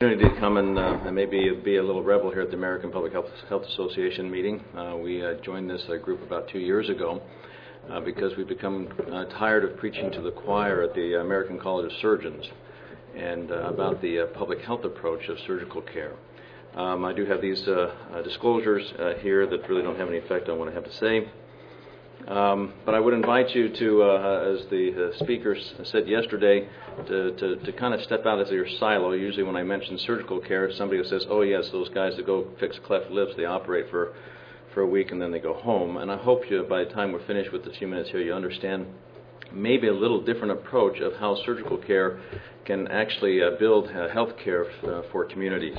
To come and maybe be a little rebel here at the American Public Health Association meeting. We joined this group about 2 years ago because we've become tired of preaching to the choir at the American College of Surgeons and about the public health approach of surgical care. I do have these disclosures here that really don't have any effect on what I have to say. But I would invite you to, as the speakers said yesterday, to kind of step out of your silo. Usually when I mention surgical care, somebody says, oh yes, those guys that go fix cleft lips, they operate for a week and then they go home. And I hope you, by the time we're finished with the few minutes here, you understand maybe a little different approach of how surgical care can actually build health care for communities.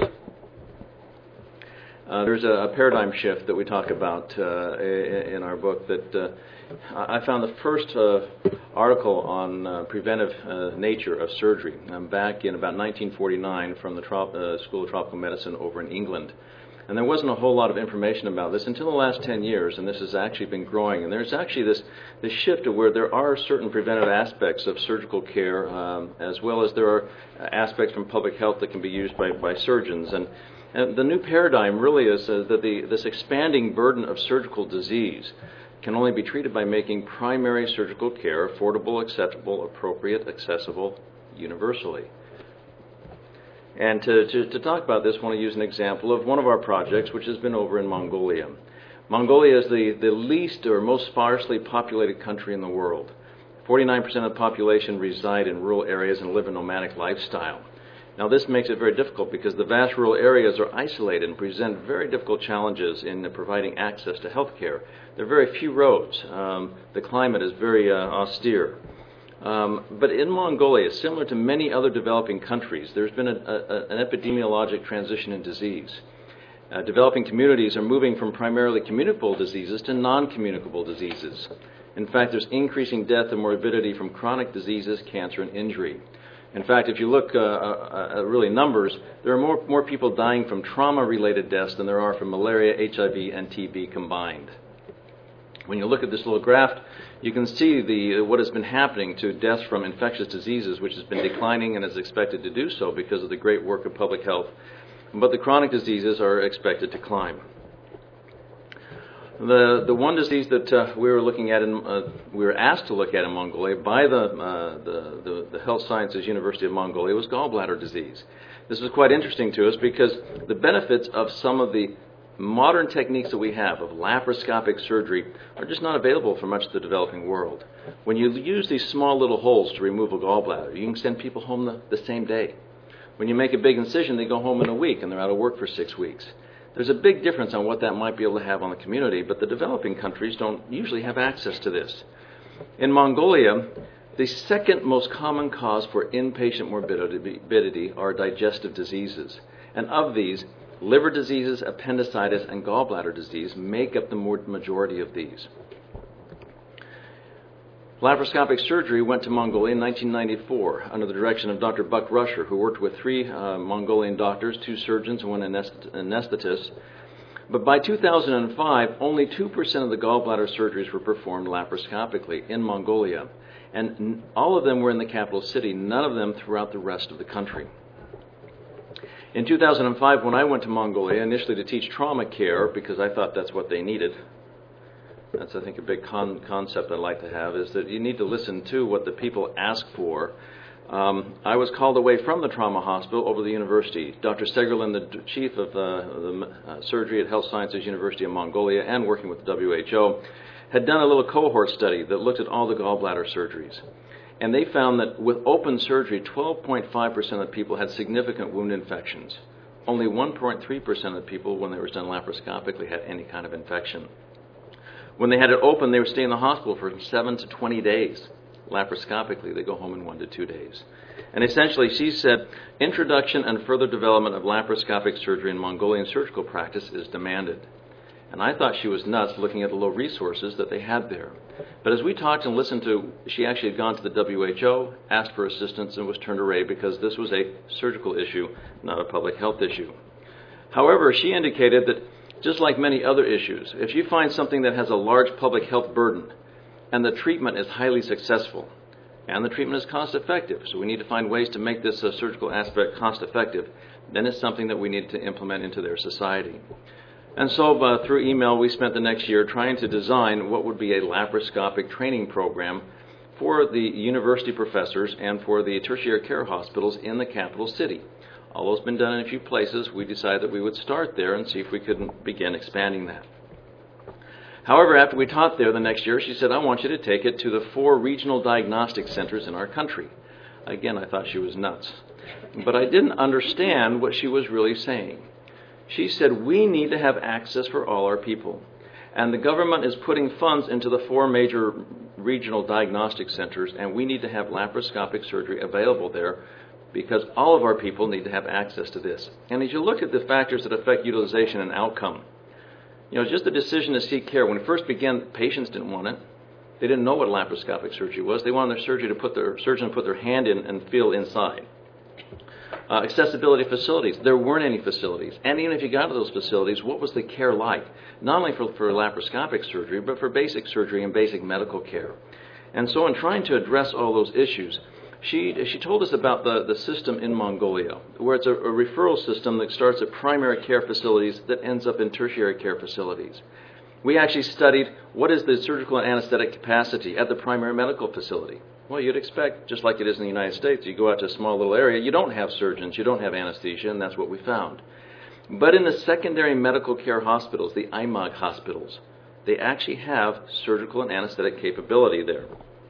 There's a paradigm shift that we talk about in our book that I found the first article on preventive nature of surgery back in about 1949 from the School of Tropical Medicine over in England. And there wasn't a whole lot of information about this until the last 10 years, and this has actually been growing. And there's actually this shift to where there are certain preventive aspects of surgical care, as well as there are aspects from public health that can be used by surgeons. And the new paradigm really is that this expanding burden of surgical disease can only be treated by making primary surgical care affordable, acceptable, appropriate, accessible, universally. And to talk about this, I want to use an example of one of our projects, which has been over in Mongolia. Mongolia is the least or most sparsely populated country in the world. 49% of the population reside in rural areas and live a nomadic lifestyle. Now, this makes it very difficult because the vast rural areas are isolated and present very difficult challenges in providing access to health care. There are very few roads. The climate is very austere. But in Mongolia, similar to many other developing countries, there's been an epidemiologic transition in disease. Developing communities are moving from primarily communicable diseases to non-communicable diseases. In fact, there's increasing death and morbidity from chronic diseases, cancer, and injury. In fact, if you look at really numbers, there are more people dying from trauma-related deaths than there are from malaria, HIV, and TB combined. When you look at this little graph, you can see what has been happening to deaths from infectious diseases, which has been declining and is expected to do so because of the great work of public health. But the chronic diseases are expected to climb. The one disease that we were looking at, we were asked to look at in Mongolia by the Health Sciences University of Mongolia was gallbladder disease. This was quite interesting to us because the benefits of some of the modern techniques that we have of laparoscopic surgery are just not available for much of the developing world. When you use these small little holes to remove a gallbladder, you can send people home the same day. When you make a big incision, they go home in a week and they're out of work for 6 weeks. There's a big difference on what that might be able to have on the community, but the developing countries don't usually have access to this. In Mongolia, the second most common cause for inpatient morbidity are digestive diseases. And of these, liver diseases, appendicitis, and gallbladder disease make up the majority of these. Laparoscopic surgery went to Mongolia in 1994 under the direction of Dr. Buck Rusher, who worked with 3 Mongolian doctors, 2 surgeons and 1 anesthetist. But by 2005, only 2% of the gallbladder surgeries were performed laparoscopically in Mongolia. And all of them were in the capital city, none of them throughout the rest of the country. In 2005, when I went to Mongolia, initially to teach trauma care, because I thought that's what they needed, that's, I think, a big concept I'd like to have, is that you need to listen to what the people ask for. I was called away from the trauma hospital over to the university. Dr. Segerlin, the chief of the surgery at Health Sciences University of Mongolia and working with the WHO, had done a little cohort study that looked at all the gallbladder surgeries. And they found that with open surgery, 12.5% of the people had significant wound infections. Only 1.3% of the people, when they were done laparoscopically, had any kind of infection. When they had it open, they would stay in the hospital for 7 to 20 days. Laparoscopically, they go home in 1 to 2 days. And essentially, she said, introduction and further development of laparoscopic surgery in Mongolian surgical practice is demanded. And I thought she was nuts looking at the low resources that they had there. But as we talked and listened to, she actually had gone to the WHO, asked for assistance, and was turned away because this was a surgical issue, not a public health issue. However, she indicated that just like many other issues, if you find something that has a large public health burden and the treatment is highly successful and the treatment is cost effective, so we need to find ways to make this surgical aspect cost effective, then it's something that we need to implement into their society. And so through email, we spent the next year trying to design what would be a laparoscopic training program for the university professors and for the tertiary care hospitals in the capital city. Although it's been done in a few places, we decided that we would start there and see if we could begin expanding that. However, after we taught there the next year, she said, I want you to take it to the 4 regional diagnostic centers in our country. Again, I thought she was nuts. But I didn't understand what she was really saying. She said, we need to have access for all our people. And the government is putting funds into the 4 major regional diagnostic centers, and we need to have laparoscopic surgery available there because all of our people need to have access to this. And as you look at the factors that affect utilization and outcome, just the decision to seek care. When it first began, patients didn't want it. They didn't know what laparoscopic surgery was. They wanted their surgeon to put their hand in and feel inside. Accessibility facilities. There weren't any facilities. And even if you got to those facilities, what was the care like? Not only for laparoscopic surgery, but for basic surgery and basic medical care. And so in trying to address all those issues, she told us about the system in Mongolia, where it's a referral system that starts at primary care facilities that ends up in tertiary care facilities. We actually studied what is the surgical and anesthetic capacity at the primary medical facility. Well, you'd expect, just like it is in the United States, you go out to a small little area, you don't have surgeons, you don't have anesthesia, and that's what we found. But in the secondary medical care hospitals, the IMOG hospitals, they actually have surgical and anesthetic capability there.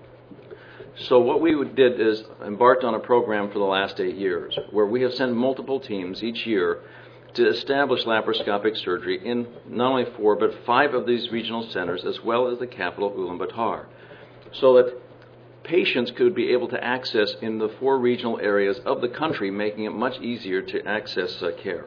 So what we did is embarked on a program for the last 8 years, where we have sent multiple teams each year to establish laparoscopic surgery in not only 4, but 5 of these regional centers, as well as the capital, Ulaanbaatar, so that patients could be able to access in the 4 regional areas of the country, making it much easier to access care.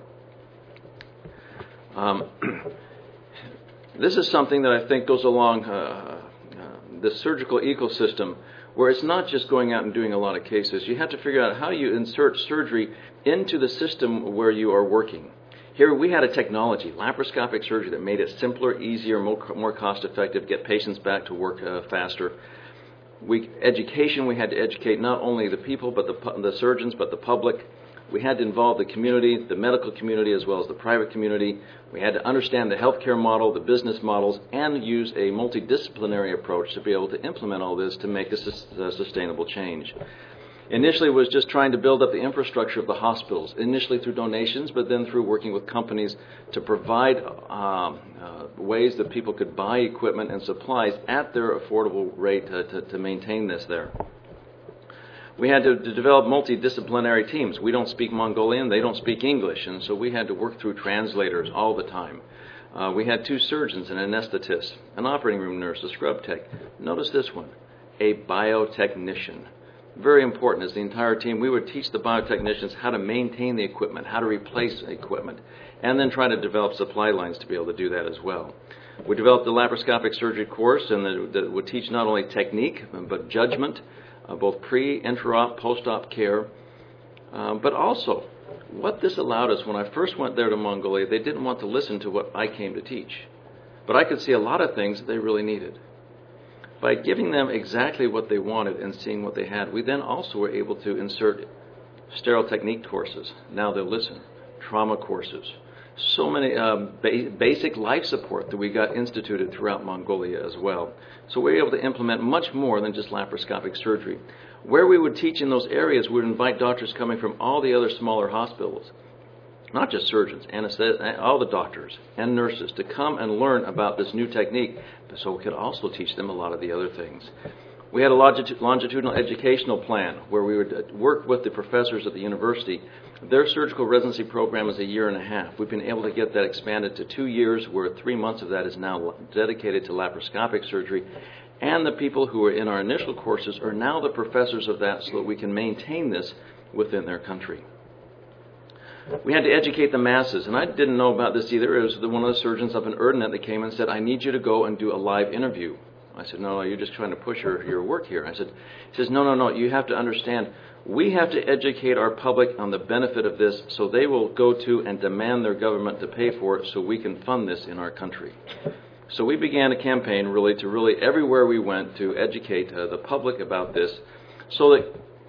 This is something that I think goes along the surgical ecosystem, where it's not just going out and doing a lot of cases. You have to figure out how you insert surgery into the system where you are working. Here we had a technology, laparoscopic surgery, that made it simpler, easier, more cost-effective, get patients back to work faster. Education, we had to educate not only the people, but the surgeons, but the public. We had to involve the community, the medical community, as well as the private community. We had to understand the healthcare model, the business models, and use a multidisciplinary approach to be able to implement all this to make a sustainable change. Initially, it was just trying to build up the infrastructure of the hospitals, initially through donations, but then through working with companies to provide ways that people could buy equipment and supplies at their affordable rate to maintain this there. We had to develop multidisciplinary teams. We don't speak Mongolian, they don't speak English, and so we had to work through translators all the time. We had 2 surgeons, an anesthetist, an operating room nurse, a scrub tech. Notice this one, a biotechnician. Very important. As the entire team, we would teach the biotechnicians how to maintain the equipment, how to replace equipment, and then try to develop supply lines to be able to do that as well. We developed the laparoscopic surgery course, and that would teach not only technique, but judgment, both pre, intra-op, post-op care, but also what this allowed us. When I first went there to Mongolia, they didn't want to listen to what I came to teach, but I could see a lot of things that they really needed. By giving them exactly what they wanted and seeing what they had, we then also were able to insert sterile technique courses. Now they'll listen. Trauma courses. So many basic life support that we got instituted throughout Mongolia as well. So we were able to implement much more than just laparoscopic surgery. Where we would teach in those areas, we would invite doctors coming from all the other smaller hospitals, not just surgeons, all the doctors and nurses, to come and learn about this new technique, so we could also teach them a lot of the other things. We had a longitudinal educational plan where we would work with the professors at the university. Their surgical residency program is 1.5 years. We've been able to get that expanded to 2 years, where 3 months of that is now dedicated to laparoscopic surgery. And the people who are in our initial courses are now the professors of that, so that we can maintain this within their country. We had to educate the masses, and I didn't know about this either. It was one of the surgeons up in Erdenet that came and said, I need you to go and do a live interview. I said, no, you're just trying to push your work here. He says, no, you have to understand, we have to educate our public on the benefit of this, so they will go to and demand their government to pay for it so we can fund this in our country. So we began a campaign to everywhere we went to educate the public about this, so that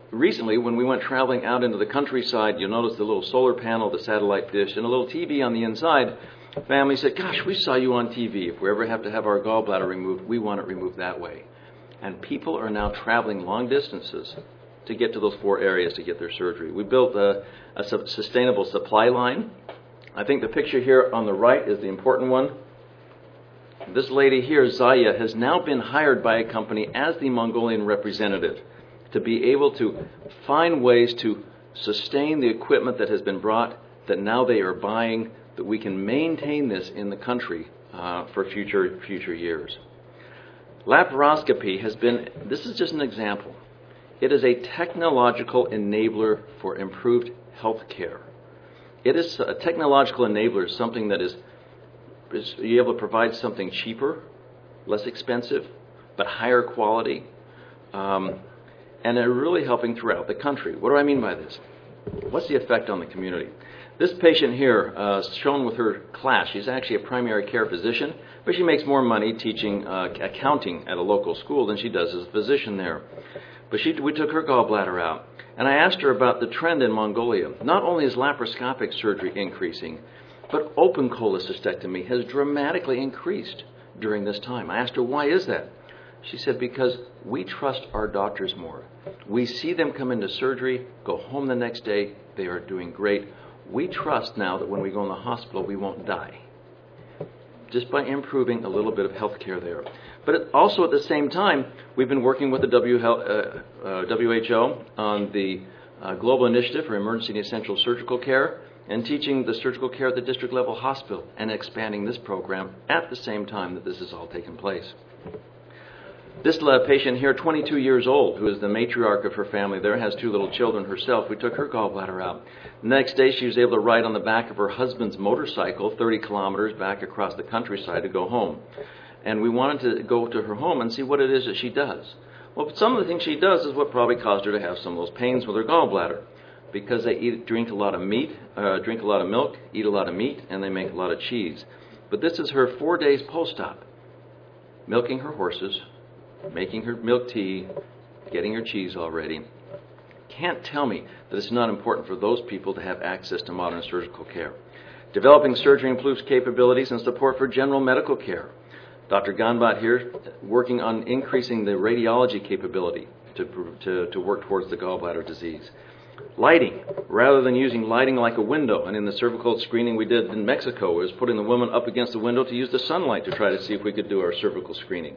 recently, when we went traveling out into the countryside, you'll notice the little solar panel, the satellite dish, and a little TV on the inside. Family said, gosh, we saw you on TV. If we ever have to have our gallbladder removed, we want it removed that way. And people are now traveling long distances to get to those 4 areas to get their surgery. We built a sustainable supply line. I think the picture here on the right is the important one. This lady here, Zaya, has now been hired by a company as the Mongolian representative to be able to find ways to sustain the equipment that has been brought, that now they are buying, that we can maintain this in the country for future years. Laparoscopy has been, this is just an example. It is a technological enabler for improved health care. It is a technological enabler, something that is you're able to provide something cheaper, less expensive, but higher quality, and they're really helping throughout the country. What do I mean by this? What's the effect on the community? This patient here, shown with her class, she's actually a primary care physician, but she makes more money teaching accounting at a local school than she does as a physician there. But we took her gallbladder out, and I asked her about the trend in Mongolia. Not only is laparoscopic surgery increasing, but open cholecystectomy has dramatically increased during this time. I asked her, why is that? She said, because we trust our doctors more. We see them come into surgery, go home the next day, they are doing great. We trust now that when we go in the hospital, we won't die, just by improving a little bit of health care there. But also at the same time, we've been working with the WHO on the Global Initiative for Emergency and Essential Surgical Care, and teaching the surgical care at the district level hospital and expanding this program at the same time that this is all taking place. This patient here, 22 years old, who is the matriarch of her family there, has 2 little children herself. We took her gallbladder out. The next day, she was able to ride on the back of her husband's motorcycle 30 kilometers back across the countryside to go home. And we wanted to go to her home and see what it is that she does. Well, some of the things she does is what probably caused her to have some of those pains with her gallbladder, because they drink a lot of meat, drink a lot of milk, eat a lot of meat, and they make a lot of cheese. But this is her 4 days post-op, milking her horses, making her milk tea, getting her cheese all ready. Can't tell me that it's not important for those people to have access to modern surgical care. Developing surgery improves capabilities and support for general medical care. Dr. Ganbat here working on increasing the radiology capability to work towards the gallbladder disease. Lighting, rather than using lighting like a window, and in the cervical screening we did in Mexico, was putting the woman up against the window to use the sunlight to try to see if we could do our cervical screening.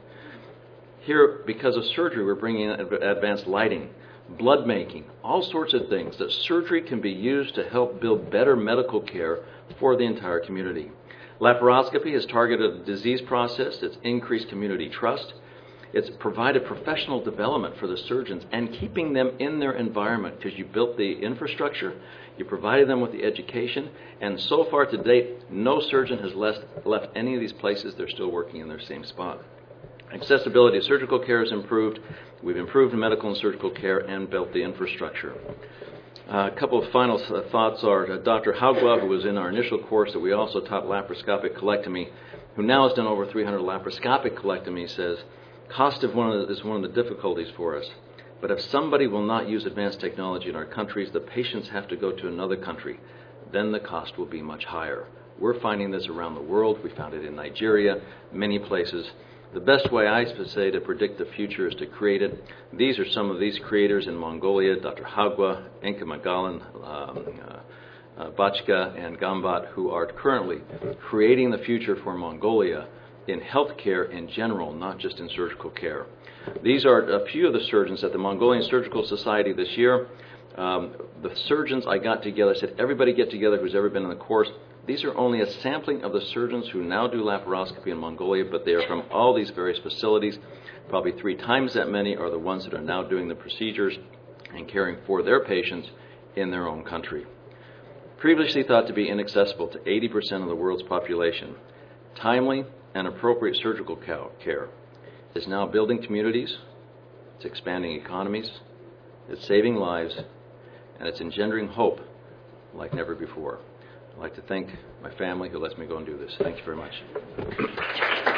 Here, because of surgery, we're bringing in advanced lighting, blood making, all sorts of things that surgery can be used to help build better medical care for the entire community. Laparoscopy has targeted the disease process, it's increased community trust, it's provided professional development for the surgeons and keeping them in their environment, because you built the infrastructure, you provided them with the education, and so far to date, no surgeon has left any of these places. They're still working in their same spot. Accessibility of surgical care is improved. We've improved medical and surgical care and built the infrastructure. A couple of final thoughts are Dr. Haugwa, who was in our initial course that we also taught laparoscopic colectomy, who now has done over 300 laparoscopic colectomies, says, cost is one of the difficulties for us. But if somebody will not use advanced technology in our countries, the patients have to go to another country. Then the cost will be much higher. We're finding this around the world. We found it in Nigeria, many places. The best way I say to predict the future is to create it. These are some of these creators in Mongolia, Dr. Haugwa, Enka Magalan, Bachka, and Gambat, who are currently creating the future for Mongolia in healthcare in general, not just in surgical care. These are a few of the surgeons at the Mongolian Surgical Society this year. The surgeons I got together, I said, everybody get together who's ever been in the course. These are only a sampling of the surgeons who now do laparoscopy in Mongolia, but they are from all these various facilities. Probably 3 times that many are the ones that are now doing the procedures and caring for their patients in their own country. Previously thought to be inaccessible to 80% of the world's population, timely and appropriate surgical care is now building communities, it's expanding economies, it's saving lives, and it's engendering hope like never before. I'd like to thank my family who lets me go and do this. Thank you very much.